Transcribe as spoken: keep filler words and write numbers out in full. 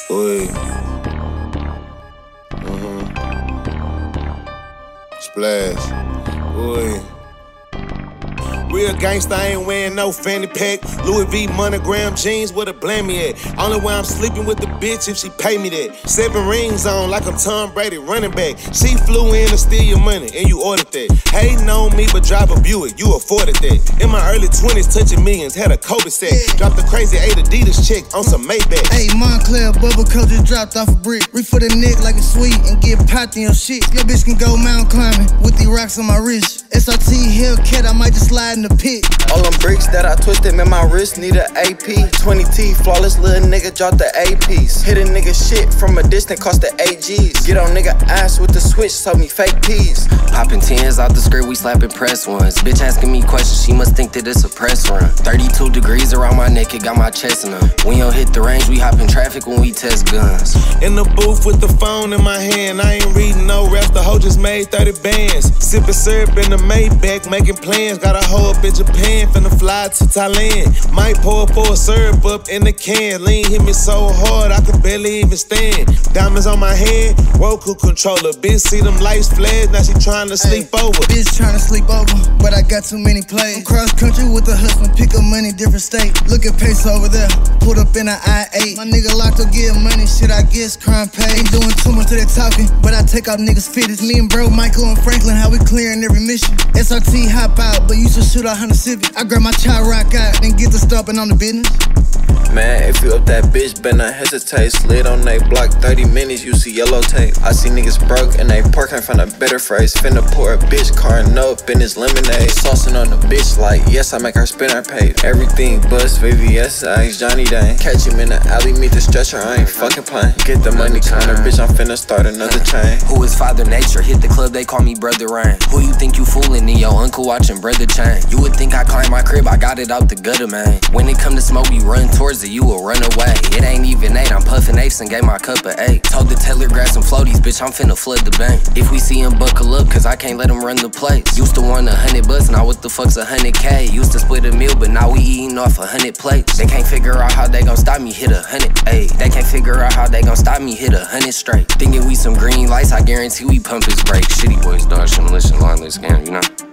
Oi. Mm-hmm. Splash. Oi. Real gangsta, I ain't wearing no fanny pack. Louis V monogram jeans, where the blammy at? Only way I'm sleeping with the bitch if she pay me that. Seven rings on like I'm Tom Brady running back. She flew in to steal your money and you ordered that. Hating on me but drive a Buick, you afforded that. In my early twenties, touching millions, had a Kobe set. Dropped a crazy eight Adidas check on some Maybach. Hey, Montclair bubble coat just dropped off a brick. Reach for the neck like it's sweet and get popped in your shit. Your bitch can go mountain climbing with these rocks on my wrist. S R T Hellcat, I might just slide in the pit. All them bricks that I twisted, man, my wrist need a A P. twenty T, flawless little nigga, drop the A piece. Hit a nigga shit from a distance, cost the eight G's. Get on nigga ass with the switch, told me fake peas. Poppin' tens out the skirt, we slapping press ones. Bitch asking me questions, she must think that it's a press run. thirty-two degrees around my neck, it got my chest in them. We don't hit the range, we hop in traffic when we test guns. In the booth with the phone in my hand, I ain't reading no raps, the hoe just made thirty bands. Sippin' syrup in the Maybach, making plans. Got a hoe up in Japan, finna fly to Thailand. Might pour for a syrup up in the can. Lean hit me so hard, I could barely even stand. Diamonds on my head, Roku controller. Bitch see them lights flash, now she tryna sleep Ay, over. Bitch tryna sleep over, but I got too many plays. I'm cross country with the husband, pick up money, different state. Look at Pace over there, pulled up in an I eight. My nigga locked up, getting money, shit I guess crime pay. Ain't doing too much of that talking, but I take out niggas' fittest. Me and bro, Michael and Franklin, how we clearing every mission. S R T hop out, but used to shoot out Honda Civic. I grab my child rock out and get to stomping on the business. Man, if you up that bitch, better not hesitate. Slid on they block, thirty minutes, you see yellow tape. I see niggas broke and they parking from a better phrase. Finna pour a bitch carting up in his lemonade. Saucing on the bitch like, yes, I make her spin her page. Everything bust, V V S, I ask Johnny Dane. Catch him in the alley, meet the stretcher, I ain't fucking playing. Get the money counter, bitch, I'm finna start another chain. Who is Father Nature? Hit the club, they call me Brother Rain. Who you think you fooling? And your uncle watching Brother Chain. You would think I climbed my crib, I got it out the gutter, man. When it come to smoke, we run towards it, you will run away. It ain't even eight, I'm puffin' apes and gave my cup of eight. Told the teller grab some floaties, bitch, I'm finna flood the bank. If we see him buckle up, cause I can't let him run the place. Used to want a hundred bucks, now what the fuck's a hundred K? Used to split a meal, but now we eating off a hundred plates. They can't figure out how they gon' stop me, hit a hundred, ayy. They can't figure out how they gon' stop me, hit a hundred straight. Thinking we some green lights, I guarantee we pump his brakes. Shitty boys, dodge, demolition, line, let's scam, you know?